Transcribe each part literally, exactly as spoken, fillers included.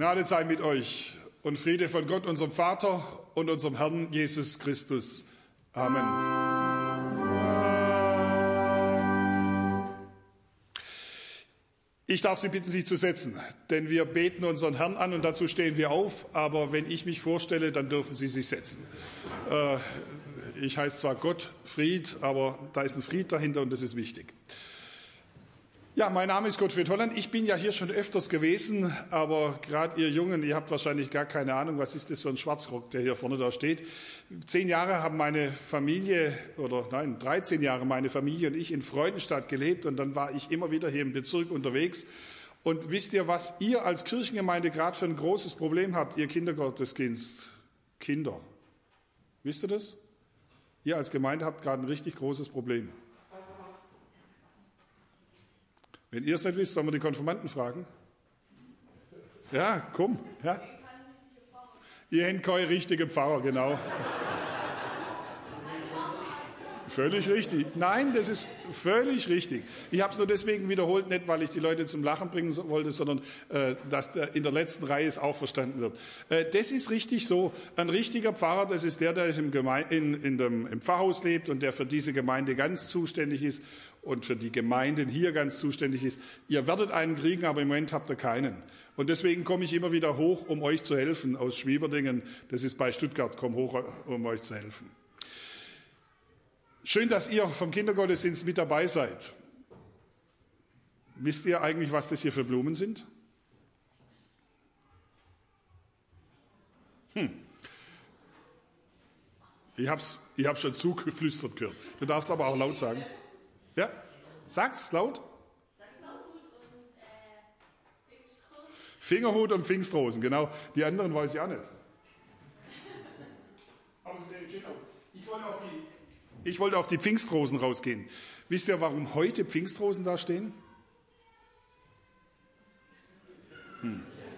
Gnade sei mit euch und Friede von Gott, unserem Vater und unserem Herrn Jesus Christus. Amen. Ich darf Sie bitten, sich zu setzen, denn wir beten unseren Herrn an und dazu stehen wir auf. Aber wenn ich mich vorstelle, dann dürfen Sie sich setzen. Äh, ich heiße zwar Gottfried, aber da ist ein Fried dahinter und das ist wichtig. Ja, mein Name ist Gottfried Holland. Ich bin ja hier schon öfters gewesen, aber gerade ihr Jungen, ihr habt wahrscheinlich gar keine Ahnung, was ist das für ein Schwarzrock, der hier vorne da steht. Zehn Jahre haben meine Familie, oder nein, dreizehn Jahre meine Familie und ich in Freudenstadt gelebt und dann war ich immer wieder hier im Bezirk unterwegs. Und wisst ihr, was ihr als Kirchengemeinde gerade für ein großes Problem habt, ihr Kindergottesdienst? Kinder. Wisst ihr das? Ihr als Gemeinde habt gerade ein richtig großes Problem. Wenn ihr es nicht wisst, sollen wir die Konfirmanden fragen? Ja, komm. Ja. Ihr habt keine richtige Pfarrer, genau. Völlig richtig. Nein, das ist völlig richtig. Ich habe es nur deswegen wiederholt, nicht weil ich die Leute zum Lachen bringen wollte, sondern äh, dass der in der letzten Reihe es auch verstanden wird. Äh, das ist richtig so. Ein richtiger Pfarrer, das ist der, der im, Geme- in, in dem, im Pfarrhaus lebt und der für diese Gemeinde ganz zuständig ist und für die Gemeinden hier ganz zuständig ist. Ihr werdet einen kriegen, aber im Moment habt ihr keinen. Und deswegen komme ich immer wieder hoch, um euch zu helfen aus Schwieberdingen. Das ist bei Stuttgart, komm hoch, um euch zu helfen. Schön, dass ihr vom Kindergottesdienst mit dabei seid. Wisst ihr eigentlich, was das hier für Blumen sind? Hm. Ich habe es ich hab's schon zugeflüstert gehört. Du darfst aber auch laut sagen. Ja? Sag's laut. Fingerhut und Pfingstrosen, genau. Die anderen weiß ich auch nicht. Aber sie sehen schön aus. Ich wollte auf die Ich wollte auf die Pfingstrosen rausgehen. Wisst ihr, warum heute Pfingstrosen da stehen? Hm.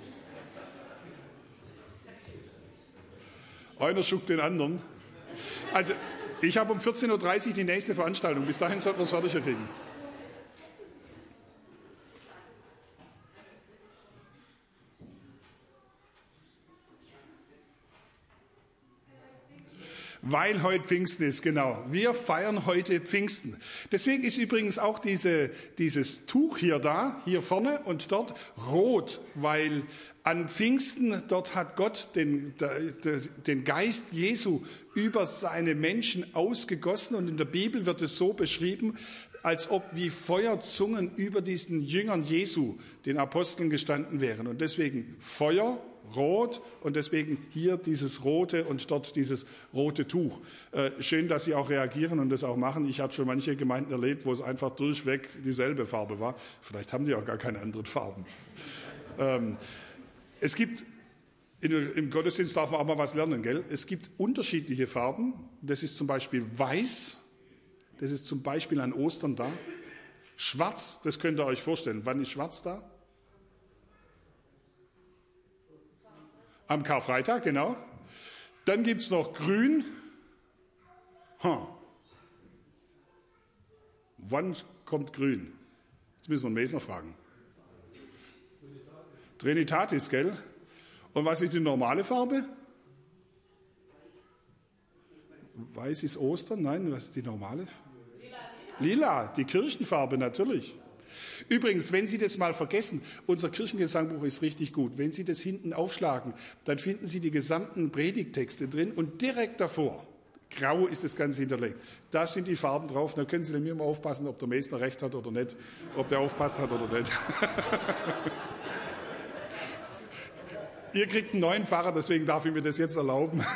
Einer schuckt den anderen. Also, ich habe um vierzehn Uhr dreißig die nächste Veranstaltung. Bis dahin sollten wir es fertig kriegen. Weil heute Pfingsten ist, genau. Wir feiern heute Pfingsten. Deswegen ist übrigens auch diese, dieses Tuch hier da, hier vorne und dort, rot, weil an Pfingsten, dort hat Gott den, den Geist Jesu über seine Menschen ausgegossen und in der Bibel wird es so beschrieben, als ob wie Feuerzungen über diesen Jüngern Jesu, den Aposteln, gestanden wären. Und deswegen Feuer, rot und deswegen hier dieses rote und dort dieses rote Tuch. Äh, schön, dass Sie auch reagieren und das auch machen. Ich habe schon manche Gemeinden erlebt, wo es einfach durchweg dieselbe Farbe war. Vielleicht haben die auch gar keine anderen Farben. Ähm, es gibt, in, im Gottesdienst darf man auch mal was lernen, gell? Es gibt unterschiedliche Farben. Das ist zum Beispiel weiß. Das ist zum Beispiel an Ostern da. Schwarz, das könnt ihr euch vorstellen. Wann ist schwarz da? Am Karfreitag, genau. Dann gibt es noch grün. Huh. Wann kommt grün? Jetzt müssen wir den Mesner fragen. Trinitatis, gell? Und was ist die normale Farbe? Weiß ist Ostern? Nein, was ist die normale? Lila, die Kirchenfarbe natürlich. Übrigens, wenn Sie das mal vergessen, unser Kirchengesangbuch ist richtig gut. Wenn Sie das hinten aufschlagen, dann finden Sie die gesamten Predigttexte drin und direkt davor, grau ist das Ganze hinterlegt, da sind die Farben drauf. Da können Sie dann mir mal aufpassen, ob der Mesner recht hat oder nicht, ob der aufpasst hat oder nicht. Ihr kriegt einen neuen Pfarrer, deswegen darf ich mir das jetzt erlauben.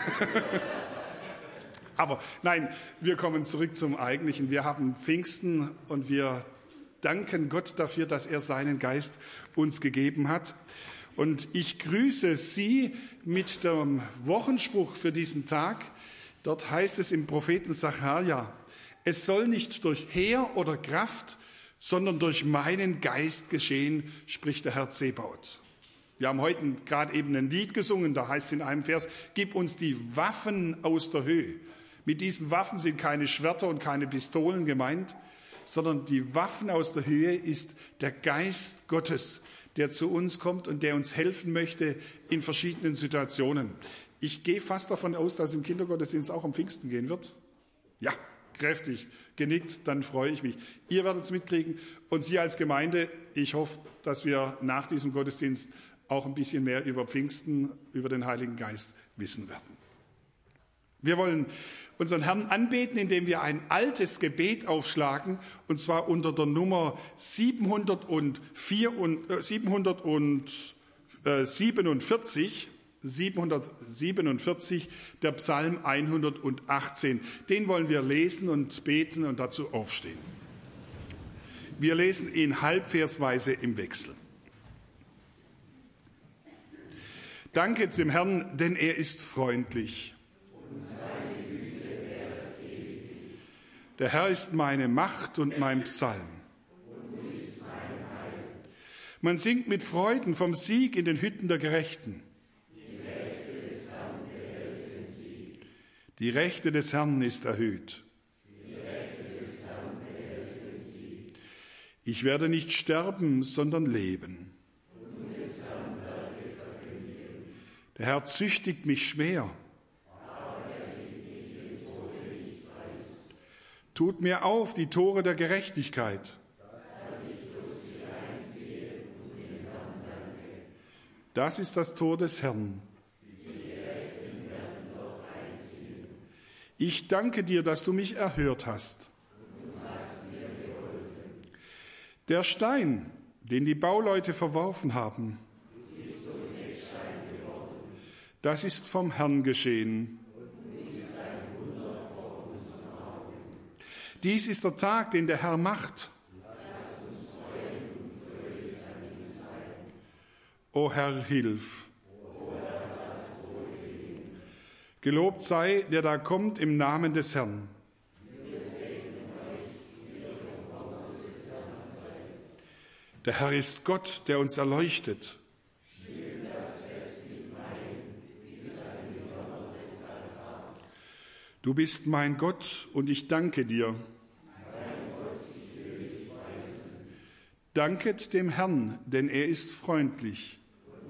Aber nein, wir kommen zurück zum Eigentlichen. Wir haben Pfingsten und wir danken Gott dafür, dass er seinen Geist uns gegeben hat. Und ich grüße Sie mit dem Wochenspruch für diesen Tag. Dort heißt es im Propheten Sacharja, es soll nicht durch Heer oder Kraft, sondern durch meinen Geist geschehen, spricht der Herr Zebaoth. Wir haben heute gerade eben ein Lied gesungen, da heißt es in einem Vers, gib uns die Waffen aus der Höhe. Mit diesen Waffen sind keine Schwerter und keine Pistolen gemeint, sondern die Waffen aus der Höhe ist der Geist Gottes, der zu uns kommt und der uns helfen möchte in verschiedenen Situationen. Ich gehe fast davon aus, dass es im Kindergottesdienst auch am Pfingsten gehen wird. Ja, kräftig genickt, dann freue ich mich. Ihr werdet es mitkriegen und Sie als Gemeinde, ich hoffe, dass wir nach diesem Gottesdienst auch ein bisschen mehr über Pfingsten, über den Heiligen Geist wissen werden. Wir wollen unseren Herrn anbeten, indem wir ein altes Gebet aufschlagen, und zwar unter der Nummer siebenhundertsiebenundvierzig, siebenhundertsiebenundvierzig, der Psalm hundertachtzehn. Den wollen wir lesen und beten und dazu aufstehen. Wir lesen ihn halbversweise im Wechsel. Danket dem Herrn, denn er ist freundlich. Der Herr ist meine Macht und mein Psalm. Man singt mit Freuden vom Sieg in den Hütten der Gerechten. Die Rechte des Herrn ist erhöht. Ich werde nicht sterben, sondern leben. Der Herr züchtigt mich schwer. Tut mir auf die Tore der Gerechtigkeit. Das ist das Tor des Herrn. Ich danke dir, dass du mich erhört hast. Der Stein, den die Bauleute verworfen haben, das ist vom Herrn geschehen. Dies ist der Tag, den der Herr macht. O Herr, hilf. Gelobt sei, der da kommt im Namen des Herrn. Der Herr ist Gott, der uns erleuchtet. Du bist mein Gott und ich danke dir. Danket dem Herrn, denn er ist freundlich.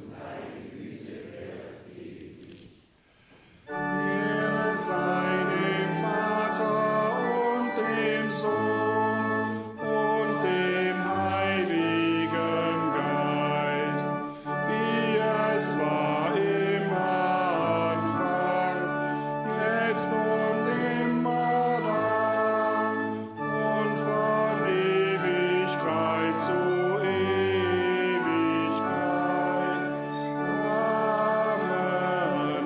Er sei dem Vater und dem Sohn und dem Heiligen Geist, wie es war im Anfang, jetzt und immer da und von Ewigkeit zu Ewigkeit. Amen.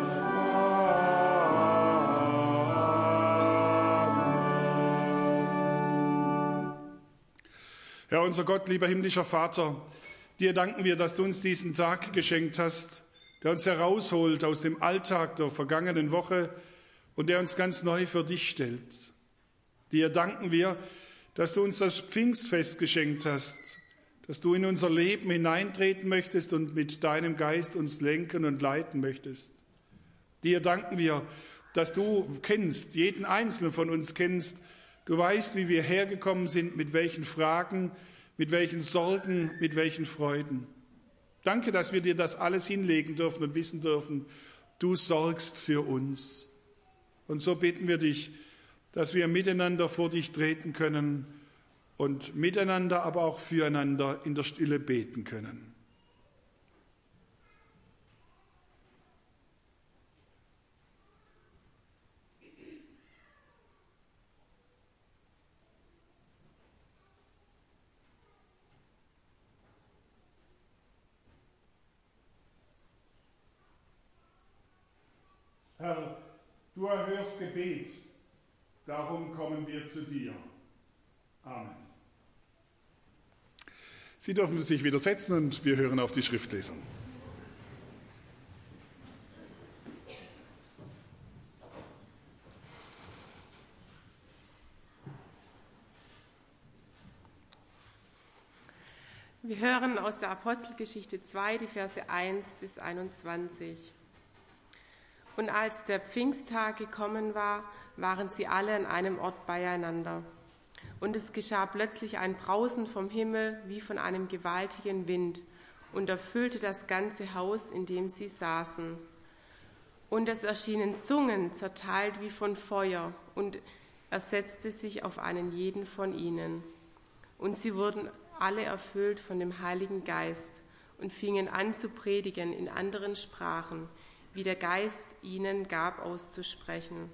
Amen. Herr, unser Gott, lieber himmlischer Vater, dir danken wir, dass du uns diesen Tag geschenkt hast, der uns herausholt aus dem Alltag der vergangenen Woche und der uns ganz neu für dich stellt. Dir danken wir, dass du uns das Pfingstfest geschenkt hast, dass du in unser Leben hineintreten möchtest und mit deinem Geist uns lenken und leiten möchtest. Dir danken wir, dass du kennst, jeden Einzelnen von uns kennst. Du weißt, wie wir hergekommen sind, mit welchen Fragen, mit welchen Sorgen, mit welchen Freuden. Danke, dass wir dir das alles hinlegen dürfen und wissen dürfen, du sorgst für uns. Und so bitten wir dich, dass wir miteinander vor dich treten können und miteinander, aber auch füreinander in der Stille beten können. Herr, du erhörst Gebet, darum kommen wir zu dir. Amen. Sie dürfen sich wieder setzen und wir hören auf die Schriftlesung. Wir hören aus der Apostelgeschichte zwei, die Verse eins bis einundzwanzig. Und als der Pfingsttag gekommen war, waren sie alle an einem Ort beieinander. Und es geschah plötzlich ein Brausen vom Himmel wie von einem gewaltigen Wind, und erfüllte das ganze Haus, in dem sie saßen. Und es erschienen Zungen, zerteilt wie von Feuer, und er setzte sich auf einen jeden von ihnen. Und sie wurden alle erfüllt von dem Heiligen Geist und fingen an zu predigen in anderen Sprachen, wie der Geist ihnen gab auszusprechen.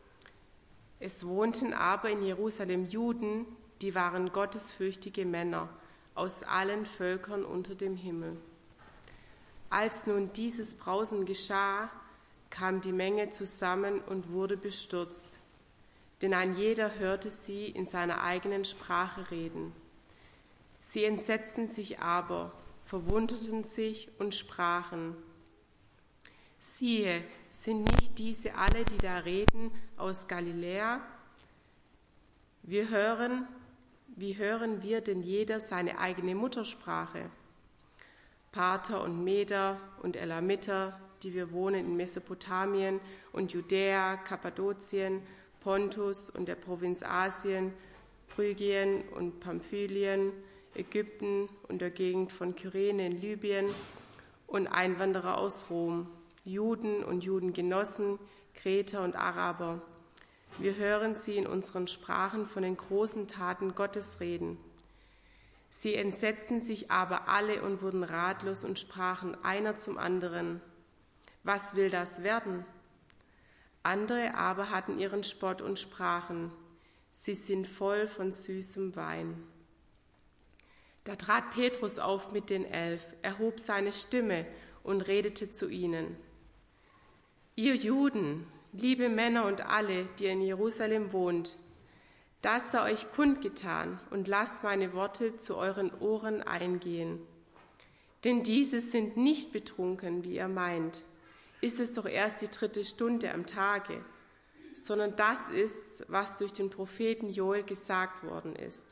Es wohnten aber in Jerusalem Juden, die waren gottesfürchtige Männer aus allen Völkern unter dem Himmel. Als nun dieses Brausen geschah, kam die Menge zusammen und wurde bestürzt, denn ein jeder hörte sie in seiner eigenen Sprache reden. Sie entsetzten sich aber, verwunderten sich und sprachen: Siehe, sind nicht diese alle, die da reden, aus Galiläa? Wir hören, wie hören wir denn jeder seine eigene Muttersprache? Parther und Meder und Elamiter, die wir wohnen in Mesopotamien und Judäa, Kappadokien, Pontus und der Provinz Asien, Phrygien und Pamphylien, Ägypten und der Gegend von Kyrene in Libyen und Einwanderer aus Rom, Juden und Judengenossen, Kreter und Araber. Wir hören sie in unseren Sprachen von den großen Taten Gottes reden. Sie entsetzten sich aber alle und wurden ratlos und sprachen einer zum anderen: Was will das werden? Andere aber hatten ihren Spott und sprachen: Sie sind voll von süßem Wein. Da trat Petrus auf mit den Elf, erhob seine Stimme und redete zu ihnen: Ihr Juden, liebe Männer und alle, die in Jerusalem wohnt, das sei euch kundgetan, und lasst meine Worte zu euren Ohren eingehen. Denn diese sind nicht betrunken, wie ihr meint, ist es doch erst die dritte Stunde am Tage, sondern das ist, was durch den Propheten Joel gesagt worden ist.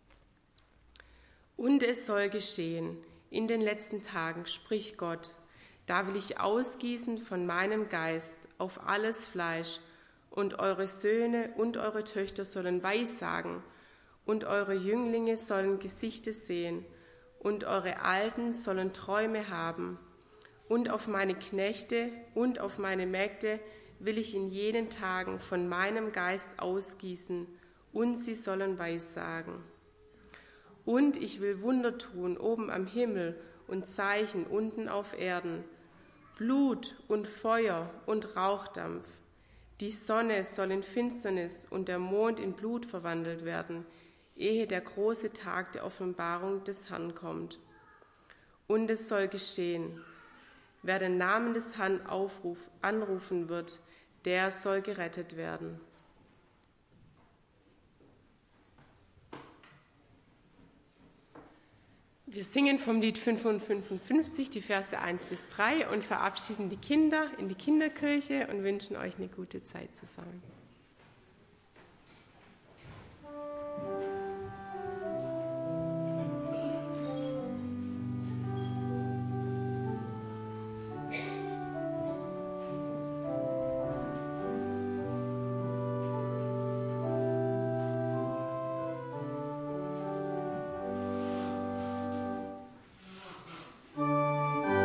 Und es soll geschehen, in den letzten Tagen, spricht Gott, da will ich ausgießen von meinem Geist auf alles Fleisch, und eure Söhne und eure Töchter sollen Weissagen, und eure Jünglinge sollen Gesichter sehen, und eure Alten sollen Träume haben. Und auf meine Knechte und auf meine Mägde will ich in jenen Tagen von meinem Geist ausgießen, und sie sollen Weissagen. Und ich will Wunder tun oben am Himmel und Zeichen unten auf Erden, Blut und Feuer und Rauchdampf. Die Sonne soll in Finsternis und der Mond in Blut verwandelt werden, ehe der große Tag der Offenbarung des Herrn kommt. Und es soll geschehen: Wer den Namen des Herrn aufruf, anrufen wird, der soll gerettet werden. Wir singen vom Lied fünfhundertfünfundfünfzig die Verse eins bis drei und verabschieden die Kinder in die Kinderkirche und wünschen euch eine gute Zeit zusammen.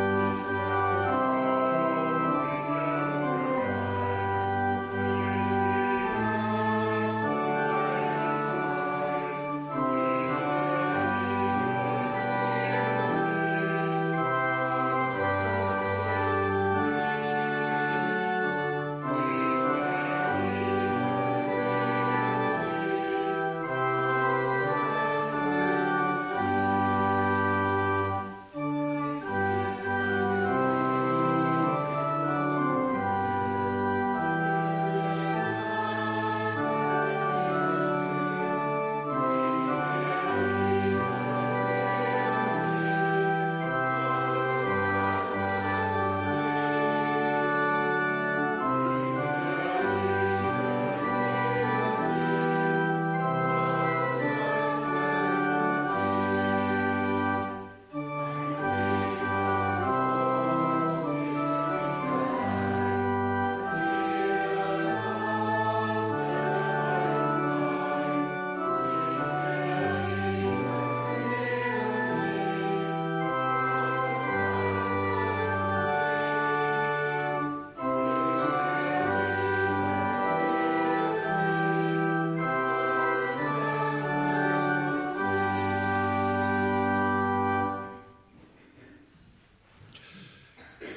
Thank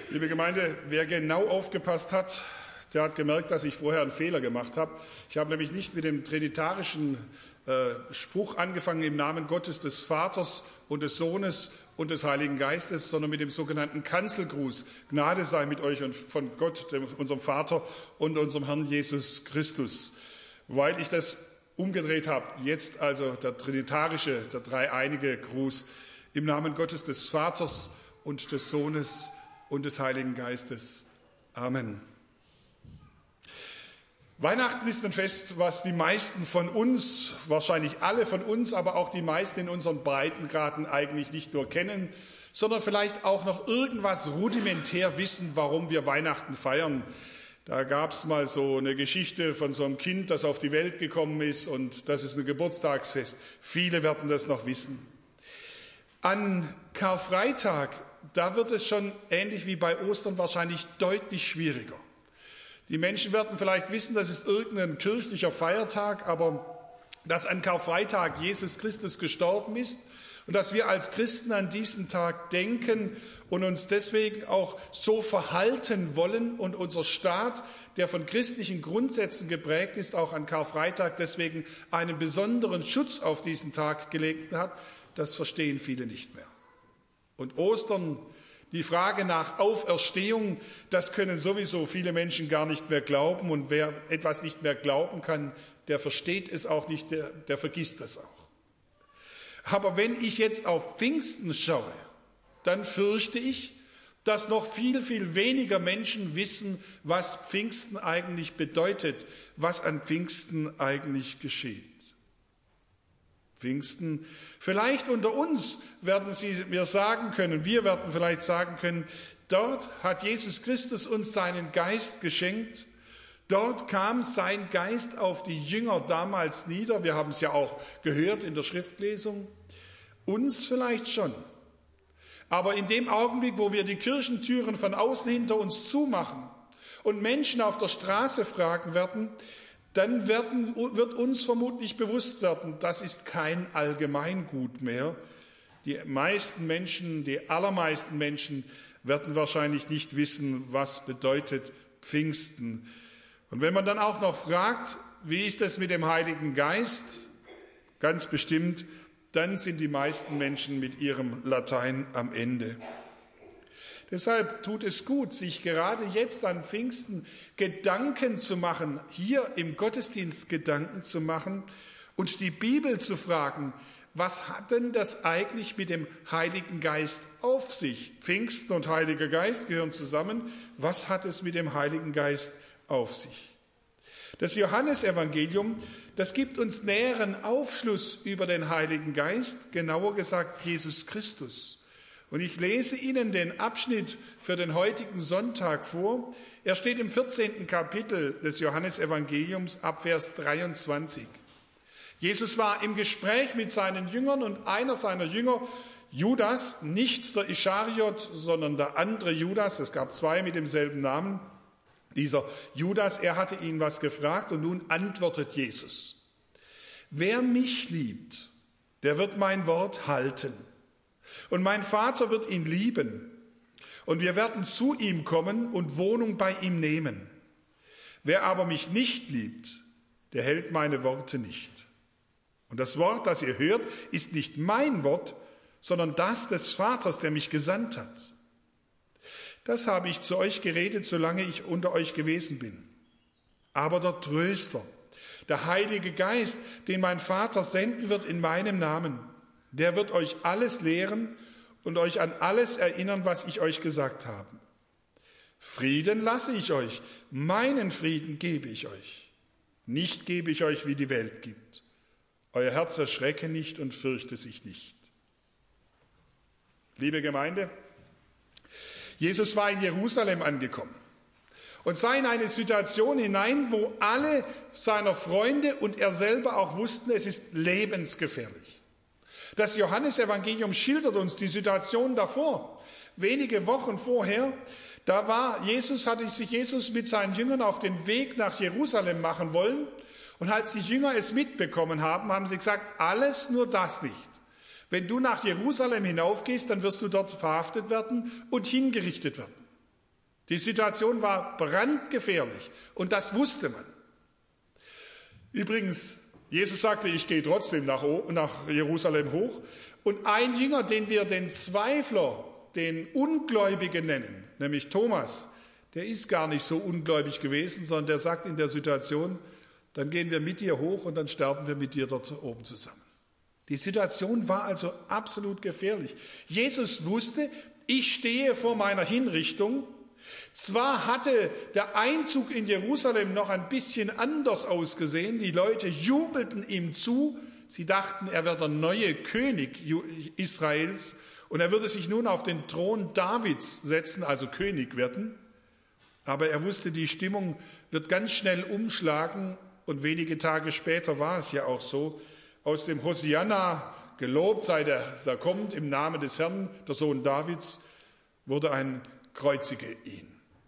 Liebe Gemeinde, wer genau aufgepasst hat, der hat gemerkt, dass ich vorher einen Fehler gemacht habe. Ich habe nämlich nicht mit dem trinitarischen äh, Spruch angefangen im Namen Gottes, des Vaters und des Sohnes und des Heiligen Geistes, sondern mit dem sogenannten Kanzelgruß. Gnade sei mit euch und von Gott, dem, unserem Vater und unserem Herrn Jesus Christus. Weil ich das umgedreht habe, jetzt also der trinitarische, der dreieinige Gruß im Namen Gottes, des Vaters und des Sohnes und des Heiligen Geistes. Amen. Weihnachten ist ein Fest, was die meisten von uns, wahrscheinlich alle von uns, aber auch die meisten in unseren Breitengraden eigentlich nicht nur kennen, sondern vielleicht auch noch irgendwas rudimentär wissen, warum wir Weihnachten feiern. Da gab es mal so eine Geschichte von so einem Kind, das auf die Welt gekommen ist, und das ist ein Geburtstagsfest. Viele werden das noch wissen. An Karfreitag, da wird es schon ähnlich wie bei Ostern wahrscheinlich deutlich schwieriger. Die Menschen werden vielleicht wissen, das ist irgendein kirchlicher Feiertag, aber dass an Karfreitag Jesus Christus gestorben ist und dass wir als Christen an diesen Tag denken und uns deswegen auch so verhalten wollen und unser Staat, der von christlichen Grundsätzen geprägt ist, auch an Karfreitag deswegen einen besonderen Schutz auf diesen Tag gelegt hat, das verstehen viele nicht mehr. Und Ostern, die Frage nach Auferstehung, das können sowieso viele Menschen gar nicht mehr glauben. Und wer etwas nicht mehr glauben kann, der versteht es auch nicht, der, der vergisst es auch. Aber wenn ich jetzt auf Pfingsten schaue, dann fürchte ich, dass noch viel, viel weniger Menschen wissen, was Pfingsten eigentlich bedeutet, was an Pfingsten eigentlich geschieht. Pfingsten. Vielleicht unter uns werden Sie mir sagen können, wir werden vielleicht sagen können, dort hat Jesus Christus uns seinen Geist geschenkt. Dort kam sein Geist auf die Jünger damals nieder. Wir haben es ja auch gehört in der Schriftlesung. Uns vielleicht schon. Aber in dem Augenblick, wo wir die Kirchentüren von außen hinter uns zumachen und Menschen auf der Straße fragen werden, dann werden, wird uns vermutlich bewusst werden, das ist kein Allgemeingut mehr. Die meisten Menschen, die allermeisten Menschen werden wahrscheinlich nicht wissen, was bedeutet Pfingsten. Und wenn man dann auch noch fragt, wie ist es mit dem Heiligen Geist, ganz bestimmt, dann sind die meisten Menschen mit ihrem Latein am Ende. Deshalb tut es gut, sich gerade jetzt an Pfingsten Gedanken zu machen, hier im Gottesdienst Gedanken zu machen und die Bibel zu fragen, was hat denn das eigentlich mit dem Heiligen Geist auf sich? Pfingsten und Heiliger Geist gehören zusammen. Was hat es mit dem Heiligen Geist auf sich? Das Johannesevangelium, das gibt uns näheren Aufschluss über den Heiligen Geist, genauer gesagt Jesus Christus. Und ich lese Ihnen den Abschnitt für den heutigen Sonntag vor. Er steht im vierzehnten Kapitel des Johannesevangeliums ab Vers dreiundzwanzig. Jesus war im Gespräch mit seinen Jüngern und einer seiner Jünger, Judas, nicht der Ischariot, sondern der andere Judas, es gab zwei mit demselben Namen, dieser Judas, er hatte ihn was gefragt und nun antwortet Jesus: Wer mich liebt, der wird mein Wort halten. Und mein Vater wird ihn lieben, und wir werden zu ihm kommen und Wohnung bei ihm nehmen. Wer aber mich nicht liebt, der hält meine Worte nicht. Und das Wort, das ihr hört, ist nicht mein Wort, sondern das des Vaters, der mich gesandt hat. Das habe ich zu euch geredet, solange ich unter euch gewesen bin. Aber der Tröster, der Heilige Geist, den mein Vater senden wird in meinem Namen, der wird euch alles lehren und euch an alles erinnern, was ich euch gesagt habe. Frieden lasse ich euch, meinen Frieden gebe ich euch. Nicht gebe ich euch, wie die Welt gibt. Euer Herz erschrecke nicht und fürchte sich nicht. Liebe Gemeinde, Jesus war in Jerusalem angekommen und sah in eine Situation hinein, wo alle seiner Freunde und er selber auch wussten, es ist lebensgefährlich. Das Johannesevangelium schildert uns die Situation davor. Wenige Wochen vorher, da war Jesus, hatte sich Jesus mit seinen Jüngern auf den Weg nach Jerusalem machen wollen. Und als die Jünger es mitbekommen haben, haben sie gesagt, alles nur das nicht. Wenn du nach Jerusalem hinaufgehst, dann wirst du dort verhaftet werden und hingerichtet werden. Die Situation war brandgefährlich und das wusste man. Übrigens, Jesus sagte, ich gehe trotzdem nach, nach Jerusalem hoch. Und ein Jünger, den wir den Zweifler, den Ungläubigen nennen, nämlich Thomas, der ist gar nicht so ungläubig gewesen, sondern der sagt in der Situation, dann gehen wir mit dir hoch und dann sterben wir mit dir dort oben zusammen. Die Situation war also absolut gefährlich. Jesus wusste, ich stehe vor meiner Hinrichtung. Zwar hatte der Einzug in Jerusalem noch ein bisschen anders ausgesehen, die Leute jubelten ihm zu, sie dachten, er wäre der neue König Israels und er würde sich nun auf den Thron Davids setzen, also König werden, aber er wusste, die Stimmung wird ganz schnell umschlagen und wenige Tage später war es ja auch so, aus dem Hosianna, gelobt sei der, der kommt im Namen des Herrn, der Sohn Davids, wurde ein kreuzige ihn.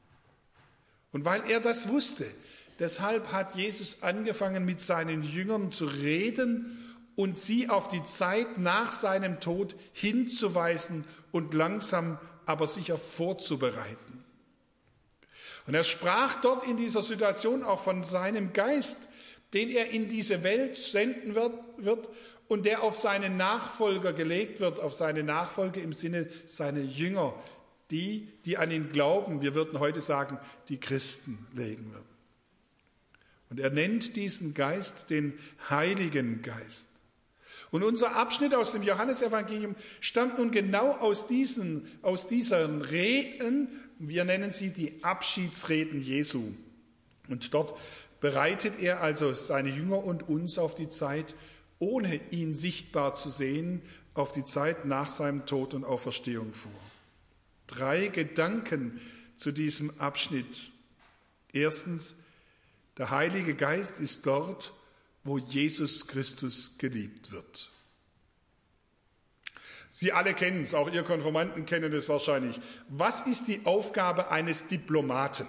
Und weil er das wusste, deshalb hat Jesus angefangen, mit seinen Jüngern zu reden und sie auf die Zeit nach seinem Tod hinzuweisen und langsam, aber sicher vorzubereiten. Und er sprach dort in dieser Situation auch von seinem Geist, den er in diese Welt senden wird und der auf seine Nachfolger gelegt wird, auf seine Nachfolger im Sinne seine Jünger, die, die an ihn glauben, wir würden heute sagen, die Christen legen würden. Und er nennt diesen Geist den Heiligen Geist. Und unser Abschnitt aus dem Johannesevangelium stammt nun genau aus diesen, aus diesen Reden, wir nennen sie die Abschiedsreden Jesu. Und dort bereitet er also seine Jünger und uns auf die Zeit, ohne ihn sichtbar zu sehen, auf die Zeit nach seinem Tod und Auferstehung vor. Drei Gedanken zu diesem Abschnitt. Erstens, der Heilige Geist ist dort, wo Jesus Christus geliebt wird. Sie alle kennen es, auch ihr Konfirmanden kennen es wahrscheinlich. Was ist die Aufgabe eines Diplomaten?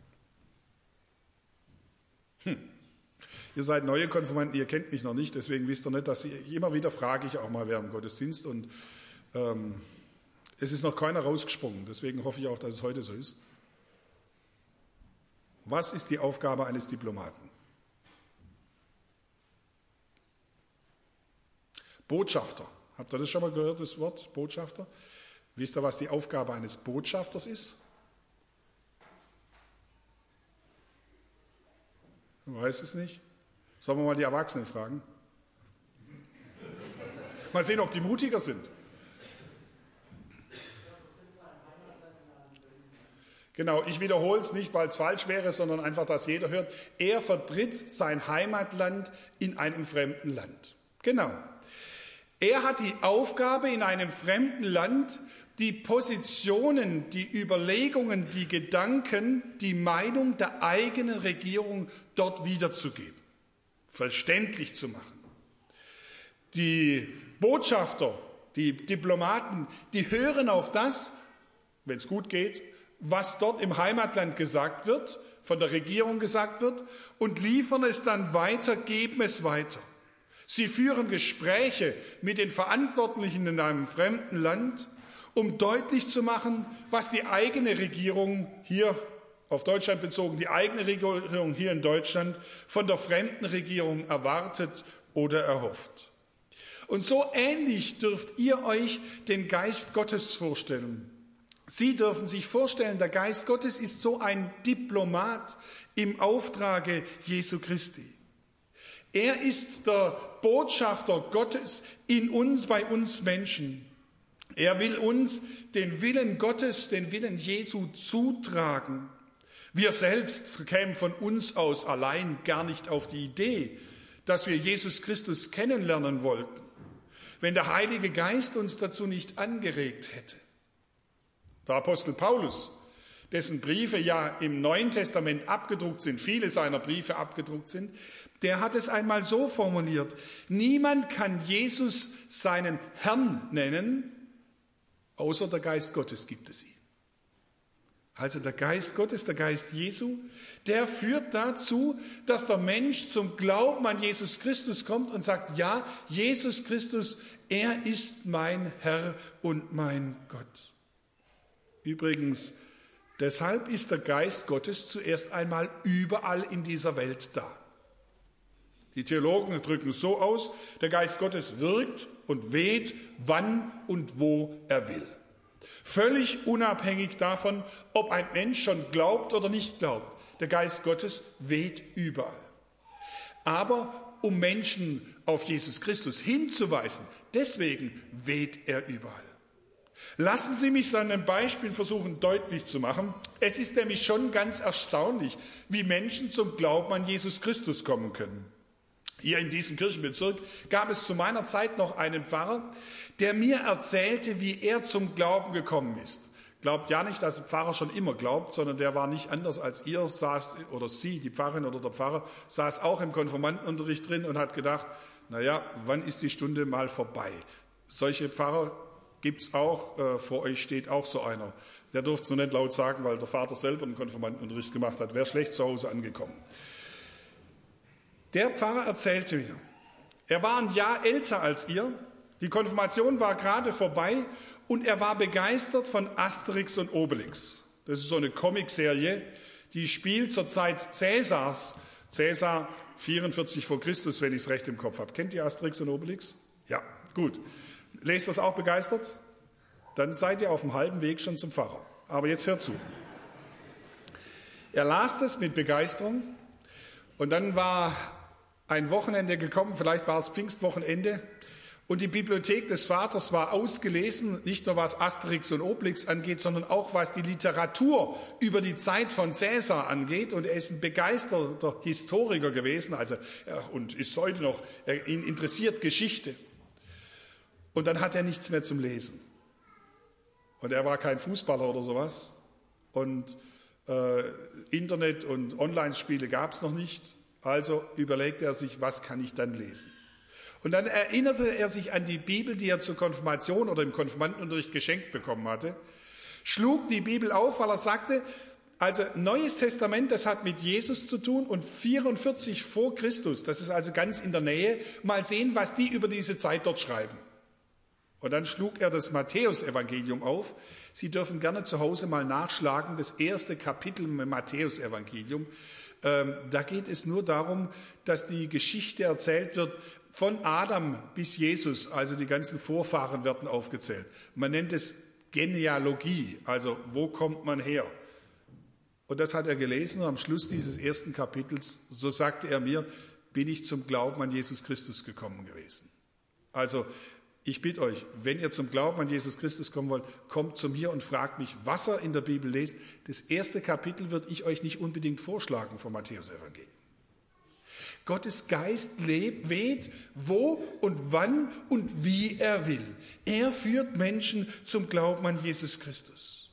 Hm. Ihr seid neue Konfirmanden, ihr kennt mich noch nicht, deswegen wisst ihr nicht, dass ich immer wieder frage ich auch mal während dem Gottesdienst und ähm, es ist noch keiner rausgesprungen, deswegen hoffe ich auch, dass es heute so ist. Was ist die Aufgabe eines Diplomaten? Botschafter. Habt ihr das schon mal gehört, das Wort Botschafter? Wisst ihr, was die Aufgabe eines Botschafters ist? Ich weiß es nicht. Sollen wir mal die Erwachsenen fragen? Mal sehen, ob die mutiger sind. Genau, ich wiederhole es nicht, weil es falsch wäre, sondern einfach, dass jeder hört. Er vertritt sein Heimatland in einem fremden Land. Genau. Er hat die Aufgabe, in einem fremden Land die Positionen, die Überlegungen, die Gedanken, die Meinung der eigenen Regierung dort wiederzugeben, verständlich zu machen. Die Botschafter, die Diplomaten, die hören auf das, wenn es gut geht, was dort im Heimatland gesagt wird, von der Regierung gesagt wird, und liefern es dann weiter, geben es weiter. Sie führen Gespräche mit den Verantwortlichen in einem fremden Land, um deutlich zu machen, was die eigene Regierung hier auf Deutschland bezogen, die eigene Regierung hier in Deutschland von der fremden Regierung erwartet oder erhofft. Und so ähnlich dürft ihr euch den Geist Gottes vorstellen. Sie dürfen sich vorstellen, der Geist Gottes ist so ein Diplomat im Auftrage Jesu Christi. Er ist der Botschafter Gottes in uns, bei uns Menschen. Er will uns den Willen Gottes, den Willen Jesu zutragen. Wir selbst kämen von uns aus allein gar nicht auf die Idee, dass wir Jesus Christus kennenlernen wollten, wenn der Heilige Geist uns dazu nicht angeregt hätte. Der Apostel Paulus, dessen Briefe ja im Neuen Testament abgedruckt sind, viele seiner Briefe abgedruckt sind, der hat es einmal so formuliert: Niemand kann Jesus seinen Herrn nennen, außer der Geist Gottes gibt es ihn. Also der Geist Gottes, der Geist Jesu, der führt dazu, dass der Mensch zum Glauben an Jesus Christus kommt und sagt, ja, Jesus Christus, er ist mein Herr und mein Gott. Übrigens, Deshalb ist der Geist Gottes zuerst einmal überall in dieser Welt da. Die Theologen drücken es so aus, der Geist Gottes wirkt und weht, wann und wo er will. Völlig unabhängig davon, ob ein Mensch schon glaubt oder nicht glaubt. Der Geist Gottes weht überall. Aber um Menschen auf Jesus Christus hinzuweisen, deswegen weht er überall. Lassen Sie mich es an einem Beispiel versuchen deutlich zu machen. Es ist nämlich schon ganz erstaunlich, wie Menschen zum Glauben an Jesus Christus kommen können. Hier in diesem Kirchenbezirk gab es zu meiner Zeit noch einen Pfarrer, der mir erzählte, wie er zum Glauben gekommen ist. Glaubt ja nicht, dass der Pfarrer schon immer glaubt, sondern der war nicht anders als ihr, saß, oder sie, die Pfarrerin oder der Pfarrer, saß auch im Konfirmandenunterricht drin und hat gedacht, naja, wann ist die Stunde mal vorbei? Solche Pfarrer gibt es auch, äh, vor euch steht auch so einer. Der durfte es nur nicht laut sagen, weil der Vater selber einen Konfirmandenunterricht gemacht hat, wäre schlecht zu Hause angekommen. Der Pfarrer erzählte mir, er war ein Jahr älter als ihr, die Konfirmation war gerade vorbei und er war begeistert von Asterix und Obelix. Das ist so eine Comicserie, die spielt zur Zeit Cäsars, Cäsar vierundvierzig vor Christus, wenn ich es recht im Kopf habe. Kennt ihr Asterix und Obelix? Ja, gut. Lest das auch begeistert? Dann seid ihr auf dem halben Weg schon zum Pfarrer. Aber jetzt hört zu. Er las das mit Begeisterung und dann war ein Wochenende gekommen, vielleicht war es Pfingstwochenende, und die Bibliothek des Vaters war ausgelesen, nicht nur was Asterix und Obelix angeht, sondern auch was die Literatur über die Zeit von Cäsar angeht. Und er ist ein begeisterter Historiker gewesen, also und ist heute noch, ihn interessiert Geschichte. Und dann hat er nichts mehr zum Lesen. Und er war kein Fußballer oder sowas. Und äh, Internet und Online-Spiele gab es noch nicht. Also überlegte er sich, was kann ich dann lesen? Und dann erinnerte er sich an die Bibel, die er zur Konfirmation oder im Konfirmandenunterricht geschenkt bekommen hatte, schlug die Bibel auf, weil er sagte, also Neues Testament, das hat mit Jesus zu tun und vierundvierzig vor Christus, das ist also ganz in der Nähe, mal sehen, was die über diese Zeit dort schreiben. Und dann schlug er das Matthäusevangelium auf. Sie dürfen gerne zu Hause mal nachschlagen, das erste Kapitel im Matthäusevangelium. Ähm, da geht es nur darum, dass die Geschichte erzählt wird, von Adam bis Jesus, also die ganzen Vorfahren werden aufgezählt. Man nennt es Genealogie, also wo kommt man her? Und das hat er gelesen und am Schluss dieses ersten Kapitels, so sagte er mir, bin ich zum Glauben an Jesus Christus gekommen gewesen. Also ich bitte euch, wenn ihr zum Glauben an Jesus Christus kommen wollt, kommt zu mir und fragt mich, was ihr in der Bibel lest. Das erste Kapitel würde ich euch nicht unbedingt vorschlagen vom Matthäusevangelium. Gottes Geist lebt, weht, wo und wann und wie er will. Er führt Menschen zum Glauben an Jesus Christus.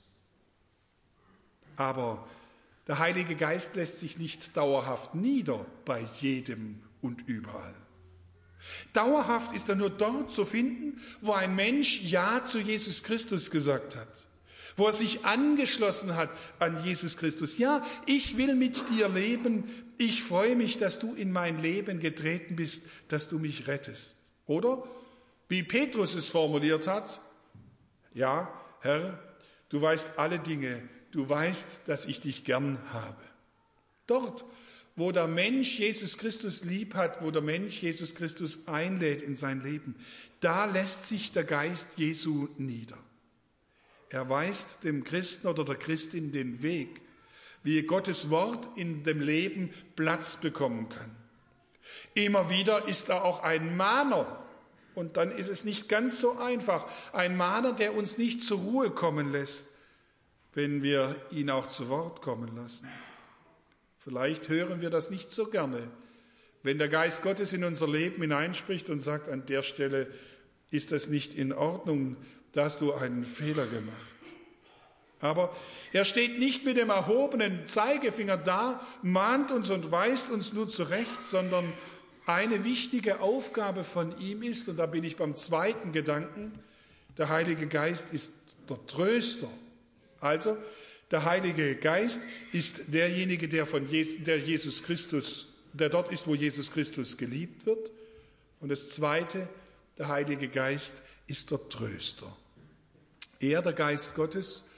Aber der Heilige Geist lässt sich nicht dauerhaft nieder bei jedem und überall. Dauerhaft ist er nur dort zu finden, wo ein Mensch Ja zu Jesus Christus gesagt hat, wo er sich angeschlossen hat an Jesus Christus. Ja, ich will mit dir leben, ich freue mich, dass du in mein Leben getreten bist, dass du mich rettest. Oder, wie Petrus es formuliert hat, ja, Herr, du weißt alle Dinge, du weißt, dass ich dich gern habe. Dort, wo der Mensch Jesus Christus lieb hat, wo der Mensch Jesus Christus einlädt in sein Leben, da lässt sich der Geist Jesu nieder. Er weist dem Christen oder der Christin den Weg, wie Gottes Wort in dem Leben Platz bekommen kann. Immer wieder ist er auch ein Mahner. Und dann ist es nicht ganz so einfach. Ein Mahner, der uns nicht zur Ruhe kommen lässt, wenn wir ihn auch zu Wort kommen lassen. Vielleicht hören wir das nicht so gerne, wenn der Geist Gottes in unser Leben hineinspricht und sagt, an der Stelle ist das nicht in Ordnung, da hast du einen Fehler gemacht. Aber er steht nicht mit dem erhobenen Zeigefinger da, mahnt uns und weist uns nur zurecht, sondern eine wichtige Aufgabe von ihm ist, und da bin ich beim zweiten Gedanken, der Heilige Geist ist der Tröster. Also, der Heilige Geist ist derjenige, der von Jesus, der Jesus Christus, der dort ist, wo Jesus Christus geliebt wird. Und das Zweite, der Heilige Geist ist der Tröster. Er, der Geist Gottes,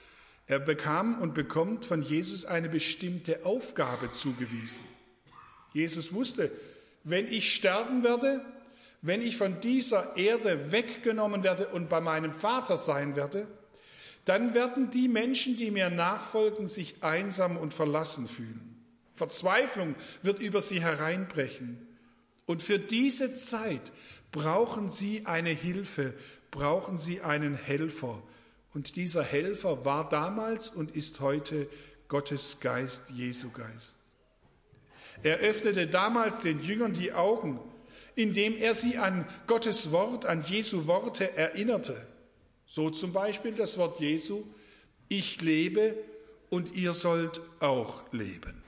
Er bekam und bekommt von Jesus eine bestimmte Aufgabe zugewiesen. Jesus wusste, wenn ich sterben werde, wenn ich von dieser Erde weggenommen werde und bei meinem Vater sein werde, dann werden die Menschen, die mir nachfolgen, sich einsam und verlassen fühlen. Verzweiflung wird über sie hereinbrechen. Und für diese Zeit brauchen sie eine Hilfe, brauchen sie einen Helfer. Und dieser Helfer war damals und ist heute Gottes Geist, Jesu Geist. Er öffnete damals den Jüngern die Augen, indem er sie an Gottes Wort, an Jesu Worte erinnerte. So zum Beispiel das Wort Jesu: Ich lebe und ihr sollt auch leben.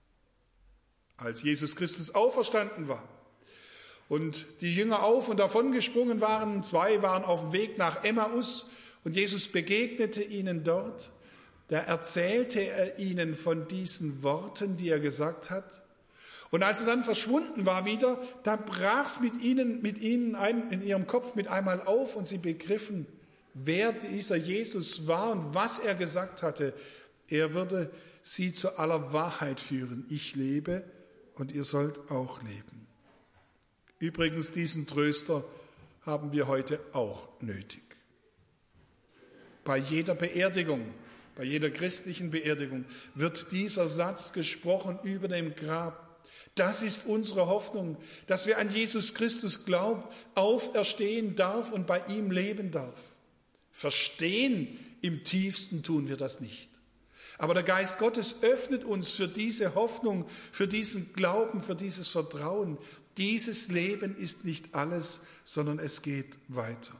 Als Jesus Christus auferstanden war und die Jünger auf und davon gesprungen waren, zwei waren auf dem Weg nach Emmaus und Jesus begegnete ihnen dort, da erzählte er ihnen von diesen Worten, die er gesagt hat. Und als er dann verschwunden war wieder, da brach es mit ihnen, mit ihnen ein, in ihrem Kopf mit einmal auf und sie begriffen, wer dieser Jesus war und was er gesagt hatte. Er würde sie zu aller Wahrheit führen. Ich lebe und ihr sollt auch leben. Übrigens, diesen Tröster haben wir heute auch nötig. Bei jeder Beerdigung, bei jeder christlichen Beerdigung wird dieser Satz gesprochen über dem Grab. Das ist unsere Hoffnung, dass wir an Jesus Christus glauben, auferstehen darf und bei ihm leben darf. Verstehen im tiefsten tun wir das nicht. Aber der Geist Gottes öffnet uns für diese Hoffnung, für diesen Glauben, für dieses Vertrauen. Dieses Leben ist nicht alles, sondern es geht weiter.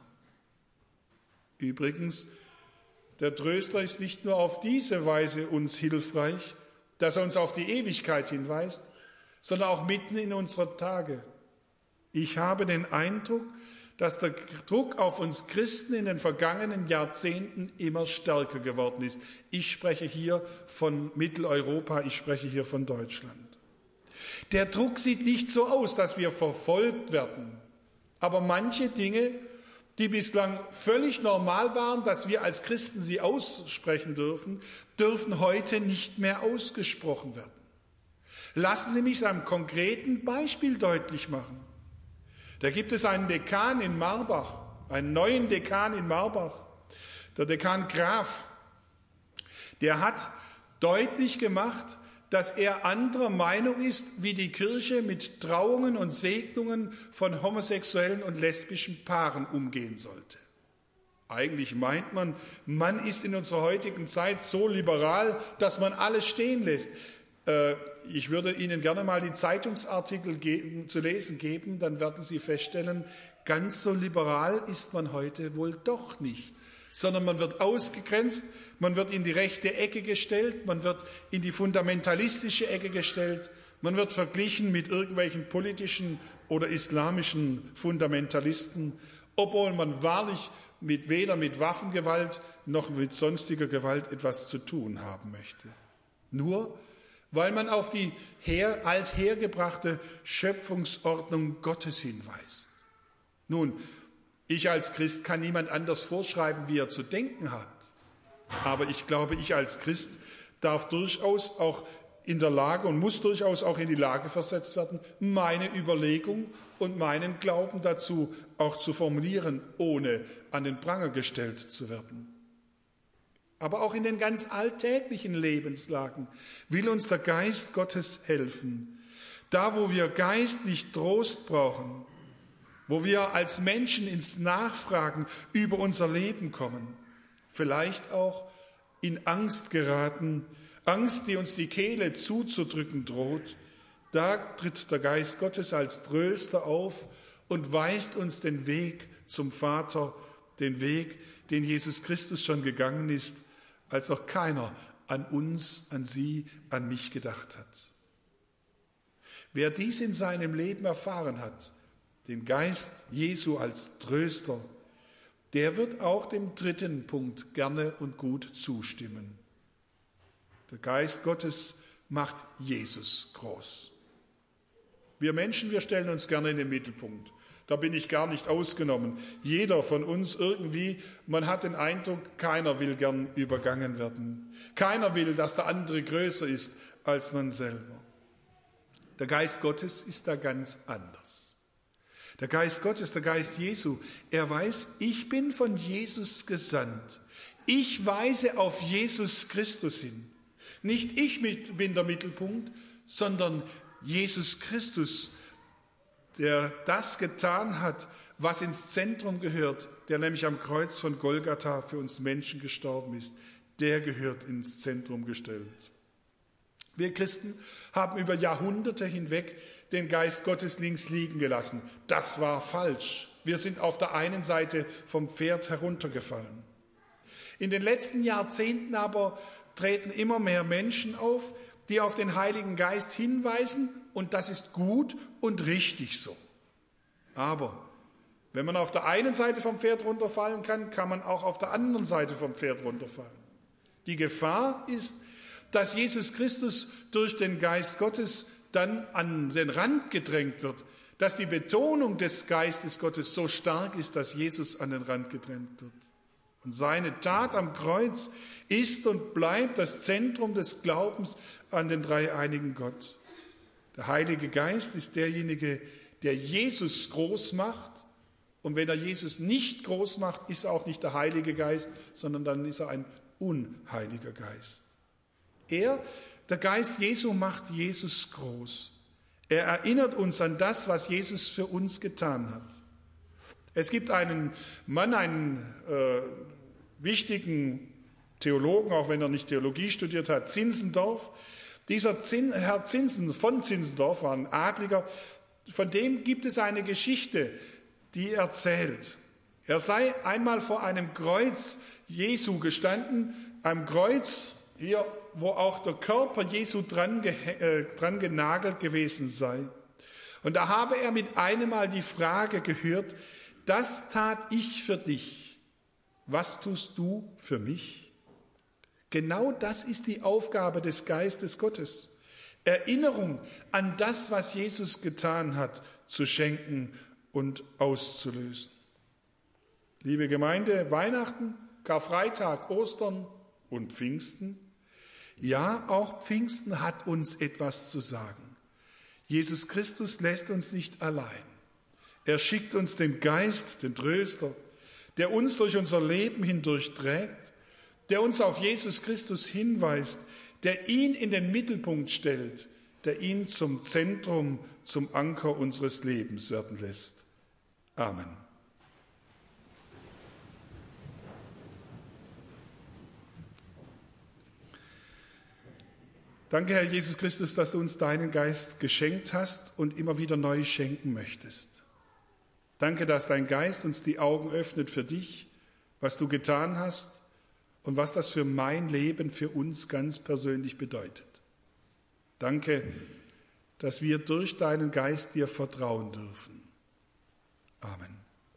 Übrigens, der Tröster ist nicht nur auf diese Weise uns hilfreich, dass er uns auf die Ewigkeit hinweist, sondern auch mitten in unsere Tage. Ich habe den Eindruck, dass der Druck auf uns Christen in den vergangenen Jahrzehnten immer stärker geworden ist. Ich spreche hier von Mitteleuropa, ich spreche hier von Deutschland. Der Druck sieht nicht so aus, dass wir verfolgt werden, aber manche Dinge, die bislang völlig normal waren, dass wir als Christen sie aussprechen dürfen, dürfen heute nicht mehr ausgesprochen werden. Lassen Sie mich einem konkreten Beispiel deutlich machen. Da gibt es einen Dekan in Marbach, einen neuen Dekan in Marbach, der Dekan Graf. Der hat deutlich gemacht, dass er anderer Meinung ist, wie die Kirche mit Trauungen und Segnungen von homosexuellen und lesbischen Paaren umgehen sollte. Eigentlich meint man, man ist in unserer heutigen Zeit so liberal, dass man alles stehen lässt. Ich würde Ihnen gerne mal die Zeitungsartikel geben, zu lesen geben, dann werden Sie feststellen, ganz so liberal ist man heute wohl doch nicht, sondern man wird ausgegrenzt, man wird in die rechte Ecke gestellt, man wird in die fundamentalistische Ecke gestellt, man wird verglichen mit irgendwelchen politischen oder islamischen Fundamentalisten, obwohl man wahrlich mit, weder mit Waffengewalt noch mit sonstiger Gewalt etwas zu tun haben möchte. Nur weil man auf die her, althergebrachte Schöpfungsordnung Gottes hinweist. Nun, ich als Christ kann niemand anders vorschreiben, wie er zu denken hat. Aber ich glaube, ich als Christ darf durchaus auch in der Lage und muss durchaus auch in die Lage versetzt werden, meine Überlegung und meinen Glauben dazu auch zu formulieren, ohne an den Pranger gestellt zu werden. Aber auch in den ganz alltäglichen Lebenslagen will uns der Geist Gottes helfen. Da, wo wir geistlich Trost brauchen, wo wir als Menschen ins Nachfragen über unser Leben kommen, vielleicht auch in Angst geraten, Angst, die uns die Kehle zuzudrücken droht, da tritt der Geist Gottes als Tröster auf und weist uns den Weg zum Vater, den Weg, den Jesus Christus schon gegangen ist, als noch keiner an uns, an Sie, an mich gedacht hat. Wer dies in seinem Leben erfahren hat, den Geist Jesu als Tröster, der wird auch dem dritten Punkt gerne und gut zustimmen. Der Geist Gottes macht Jesus groß. Wir Menschen, wir stellen uns gerne in den Mittelpunkt. Da bin ich gar nicht ausgenommen. Jeder von uns irgendwie, man hat den Eindruck, keiner will gern übergangen werden. Keiner will, dass der andere größer ist als man selber. Der Geist Gottes ist da ganz anders. Der Geist Gottes, der Geist Jesu, er weiß, ich bin von Jesus gesandt. Ich weise auf Jesus Christus hin. Nicht ich bin der Mittelpunkt, sondern Jesus Christus, der das getan hat, was ins Zentrum gehört, der nämlich am Kreuz von Golgatha für uns Menschen gestorben ist, der gehört ins Zentrum gestellt. Wir Christen haben über Jahrhunderte hinweg den Geist Gottes links liegen gelassen. Das war falsch. Wir sind auf der einen Seite vom Pferd heruntergefallen. In den letzten Jahrzehnten aber treten immer mehr Menschen auf, die auf den Heiligen Geist hinweisen, und das ist gut und richtig so. Aber wenn man auf der einen Seite vom Pferd runterfallen kann, kann man auch auf der anderen Seite vom Pferd runterfallen. Die Gefahr ist, dass Jesus Christus durch den Geist Gottes dann an den Rand gedrängt wird, dass die Betonung des Geistes Gottes so stark ist, dass Jesus an den Rand gedrängt wird. Und seine Tat am Kreuz ist und bleibt das Zentrum des Glaubens an den dreieinigen Gott. Der Heilige Geist ist derjenige, der Jesus groß macht. Und wenn er Jesus nicht groß macht, ist er auch nicht der Heilige Geist, sondern dann ist er ein unheiliger Geist. Er, der Geist Jesu, macht Jesus groß. Er erinnert uns an das, was Jesus für uns getan hat. Es gibt einen Mann, einen äh, wichtigen Theologen, auch wenn er nicht Theologie studiert hat, Zinzendorf. Dieser Zin, Herr Zinsen von Zinzendorf war ein Adliger, von dem gibt es eine Geschichte, die erzählt. Er sei einmal vor einem Kreuz Jesu gestanden, einem Kreuz hier, wo auch der Körper Jesu dran, äh, dran genagelt gewesen sei. Und da habe er mit einem Mal die Frage gehört: Das tat ich für dich. Was tust du für mich? Genau das ist die Aufgabe des Geistes Gottes. Erinnerung an das, was Jesus getan hat, zu schenken und auszulösen. Liebe Gemeinde, Weihnachten, Karfreitag, Ostern und Pfingsten. Ja, auch Pfingsten hat uns etwas zu sagen. Jesus Christus lässt uns nicht allein. Er schickt uns den Geist, den Tröster, der uns durch unser Leben hindurch trägt, der uns auf Jesus Christus hinweist, der ihn in den Mittelpunkt stellt, der ihn zum Zentrum, zum Anker unseres Lebens werden lässt. Amen. Danke, Herr Jesus Christus, dass du uns deinen Geist geschenkt hast und immer wieder neu schenken möchtest. Danke, dass dein Geist uns die Augen öffnet für dich, was du getan hast und was das für mein Leben, für uns ganz persönlich bedeutet. Danke, dass wir durch deinen Geist dir vertrauen dürfen. Amen.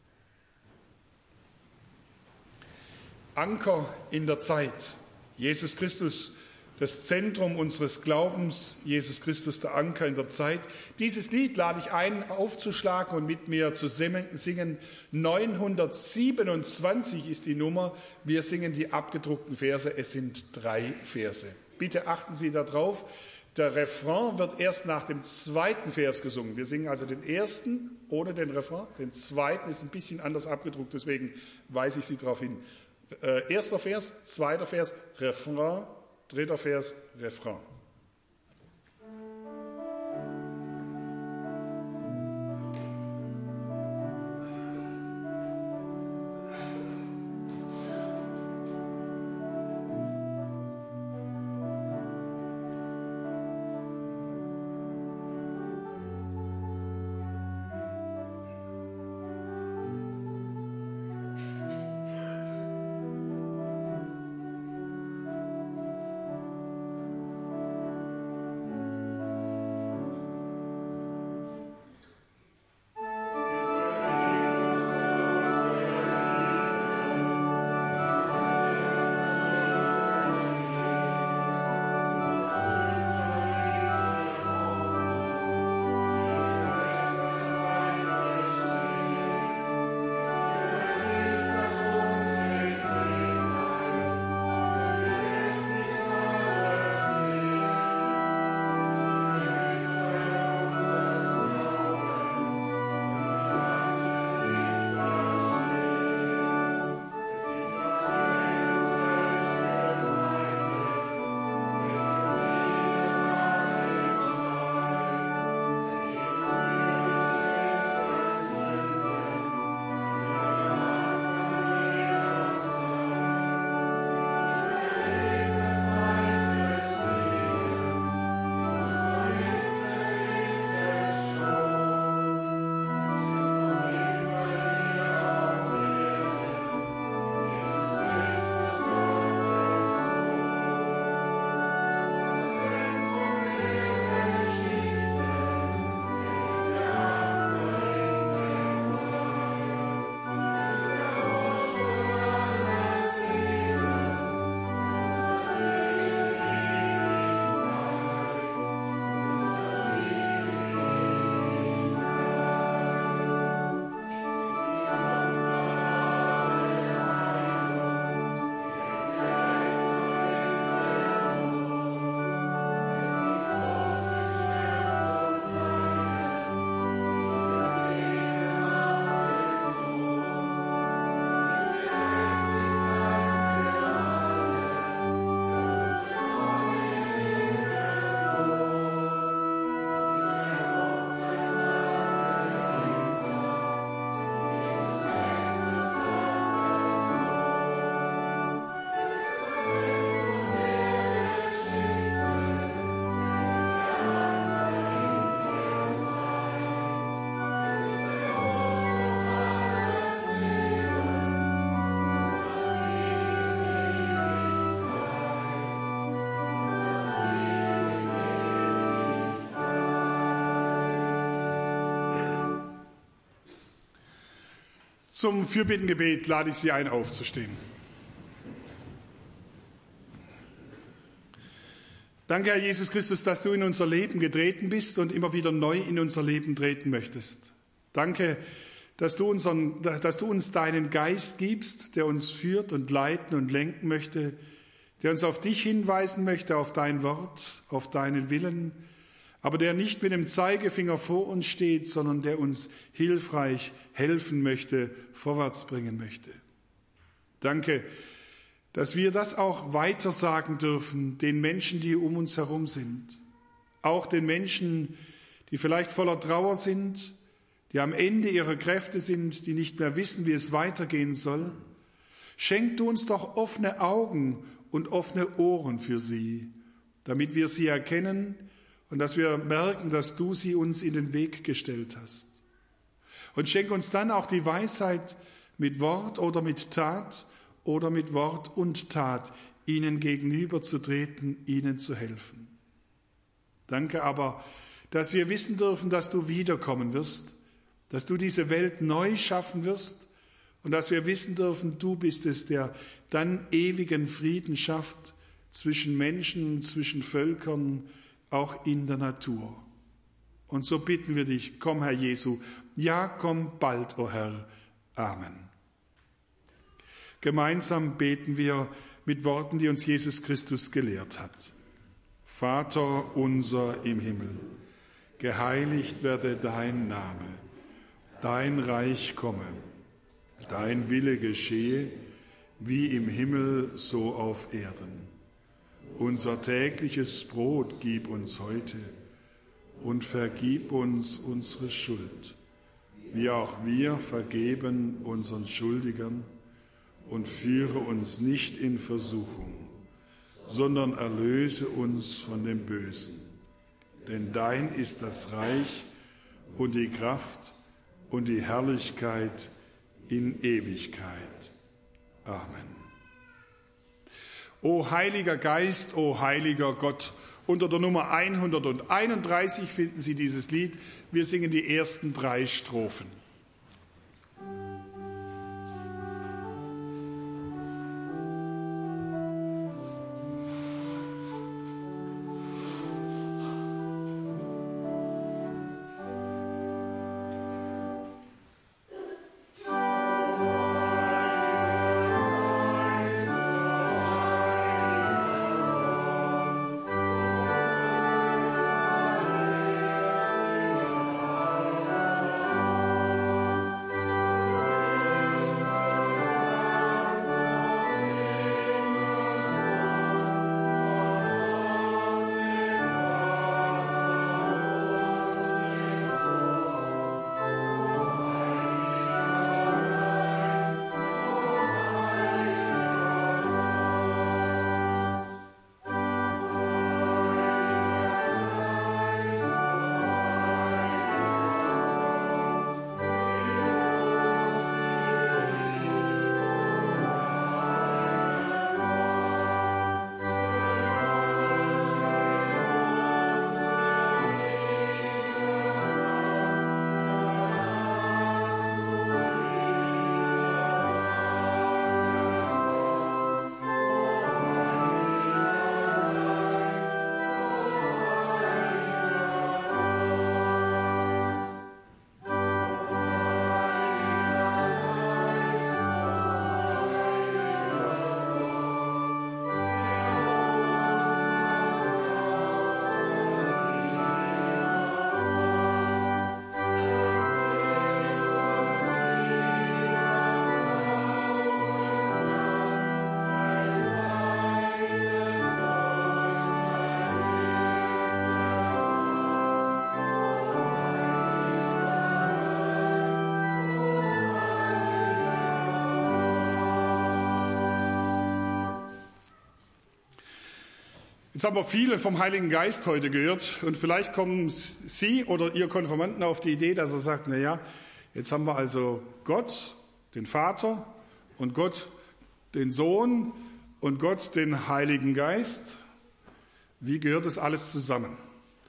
Anker in der Zeit. Jesus Christus, das Zentrum unseres Glaubens, Jesus Christus, der Anker in der Zeit. Dieses Lied lade ich ein, aufzuschlagen und mit mir zu singen. neunhundertsiebenundzwanzig ist die Nummer. Wir singen die abgedruckten Verse. Es sind drei Verse. Bitte achten Sie darauf. Der Refrain wird erst nach dem zweiten Vers gesungen. Wir singen also den ersten ohne den Refrain. Den zweiten ist ein bisschen anders abgedruckt, deswegen weise ich Sie darauf hin. Äh, erster Vers, zweiter Vers, Refrain. Dritter Vers, Refrain. Zum Fürbittengebet lade ich Sie ein, aufzustehen. Danke, Herr Jesus Christus, dass du in unser Leben getreten bist und immer wieder neu in unser Leben treten möchtest. Danke, dass du, unseren, dass du uns deinen Geist gibst, der uns führt und leiten und lenken möchte, der uns auf dich hinweisen möchte, auf dein Wort, auf deinen Willen, aber der nicht mit dem Zeigefinger vor uns steht, sondern der uns hilfreich helfen möchte, vorwärts bringen möchte. Danke, dass wir das auch weitersagen dürfen den Menschen, die um uns herum sind. Auch den Menschen, die vielleicht voller Trauer sind, die am Ende ihrer Kräfte sind, die nicht mehr wissen, wie es weitergehen soll. Schenk du uns doch offene Augen und offene Ohren für sie, damit wir sie erkennen und dass wir merken, dass du sie uns in den Weg gestellt hast. Und schenk uns dann auch die Weisheit, mit Wort oder mit Tat oder mit Wort und Tat ihnen gegenüberzutreten, ihnen zu helfen. Danke aber, dass wir wissen dürfen, dass du wiederkommen wirst, dass du diese Welt neu schaffen wirst und dass wir wissen dürfen, du bist es, der dann ewigen Frieden schafft zwischen Menschen, zwischen Völkern, auch in der Natur. Und so bitten wir dich, komm, Herr Jesu, ja, komm bald, o Herr. Amen. Gemeinsam beten wir mit Worten, die uns Jesus Christus gelehrt hat. Vater unser im Himmel, geheiligt werde dein Name, dein Reich komme, dein Wille geschehe, wie im Himmel, so auf Erden. Unser tägliches Brot gib uns heute und vergib uns unsere Schuld, wie auch wir vergeben unseren Schuldigern, und führe uns nicht in Versuchung, sondern erlöse uns von dem Bösen. Denn dein ist das Reich und die Kraft und die Herrlichkeit in Ewigkeit. Amen. O Heiliger Geist, o Heiliger Gott, unter der Nummer hunderteinunddreißig finden Sie dieses Lied. Wir singen die ersten drei Strophen. Jetzt haben wir viele vom Heiligen Geist heute gehört und vielleicht kommen Sie oder Ihr Konfirmanden auf die Idee, dass er sagt, na ja, jetzt haben wir also Gott, den Vater und Gott, den Sohn und Gott, den Heiligen Geist. Wie gehört das alles zusammen?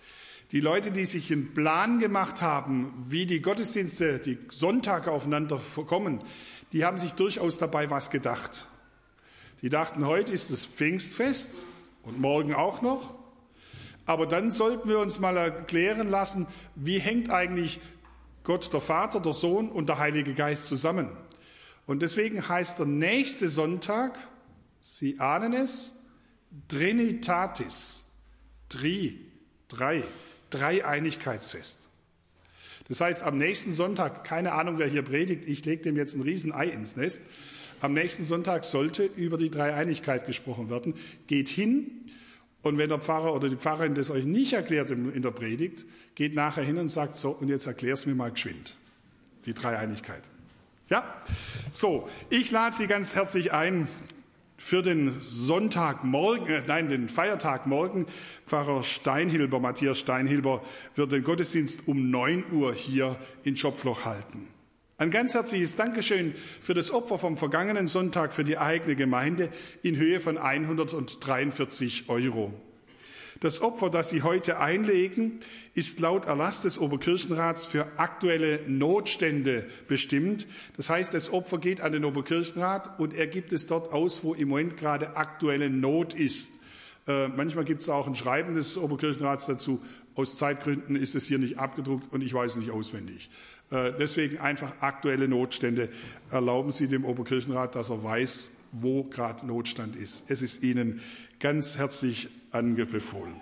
Die Leute, die sich einen Plan gemacht haben, wie die Gottesdienste, die Sonntage aufeinander kommen, die haben sich durchaus dabei was gedacht. Die dachten, heute ist das Pfingstfest und morgen auch noch. Aber dann sollten wir uns mal erklären lassen, wie hängt eigentlich Gott, der Vater, der Sohn und der Heilige Geist zusammen. Und deswegen heißt der nächste Sonntag, Sie ahnen es, Trinitatis, Tri, drei, Dreieinigkeitsfest. Das heißt, am nächsten Sonntag, keine Ahnung, wer hier predigt, ich lege dem jetzt ein Riesenei ins Nest, am nächsten Sonntag sollte über die Dreieinigkeit gesprochen werden. Geht hin und wenn der Pfarrer oder die Pfarrerin das euch nicht erklärt in der Predigt, geht nachher hin und sagt, so, und jetzt erklär's mir mal geschwind, die Dreieinigkeit. Ja, so, ich lade Sie ganz herzlich ein für den Sonntagmorgen, äh, nein, den Feiertag morgen. Pfarrer Steinhilber, Matthias Steinhilber, wird den Gottesdienst um neun Uhr hier in Schopfloch halten. Ein ganz herzliches Dankeschön für das Opfer vom vergangenen Sonntag für die eigene Gemeinde in Höhe von hundertdreiundvierzig Euro. Das Opfer, das Sie heute einlegen, ist laut Erlass des Oberkirchenrats für aktuelle Notstände bestimmt. Das heißt, das Opfer geht an den Oberkirchenrat und er gibt es dort aus, wo im Moment gerade aktuelle Not ist. Äh, manchmal gibt es auch ein Schreiben des Oberkirchenrats dazu. Aus Zeitgründen ist es hier nicht abgedruckt und ich weiß nicht auswendig. Äh, deswegen einfach aktuelle Notstände. Erlauben Sie dem Oberkirchenrat, dass er weiß, wo gerade Notstand ist. Es ist Ihnen ganz herzlich angebefohlen.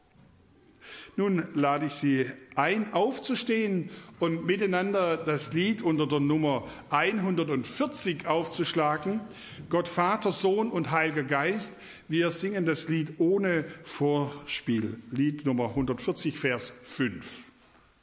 Nun lade ich Sie ein, aufzustehen und miteinander das Lied unter der Nummer hundertvierzig aufzuschlagen. Gott, Vater, Sohn und Heiliger Geist. Wir singen das Lied ohne Vorspiel. Lied Nummer hundertvierzig, Vers fünf.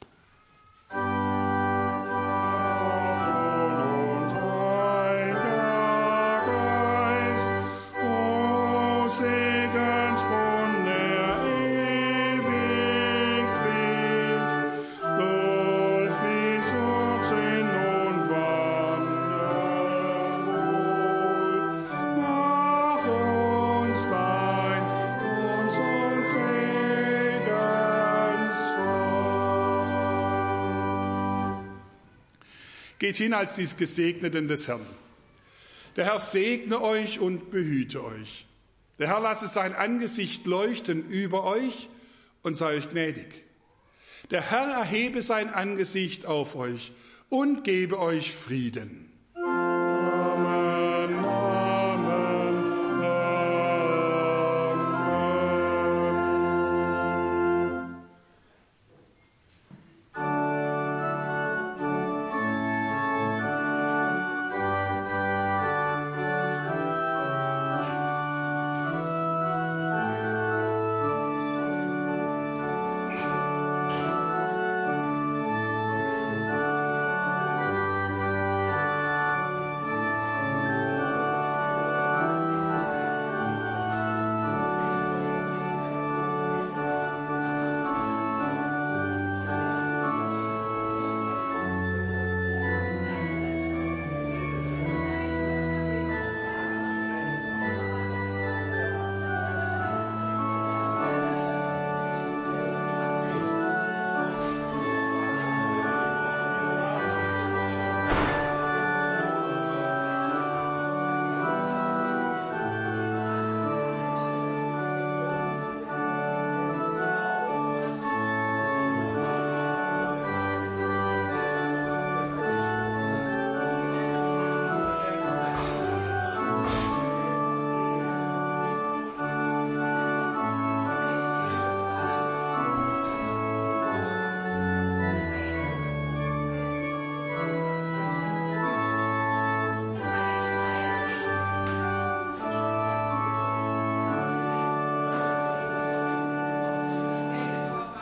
Geht hin als die Gesegneten des Herrn. Der Herr segne euch und behüte euch. Der Herr lasse sein Angesicht leuchten über euch und sei euch gnädig. Der Herr erhebe sein Angesicht auf euch und gebe euch Frieden.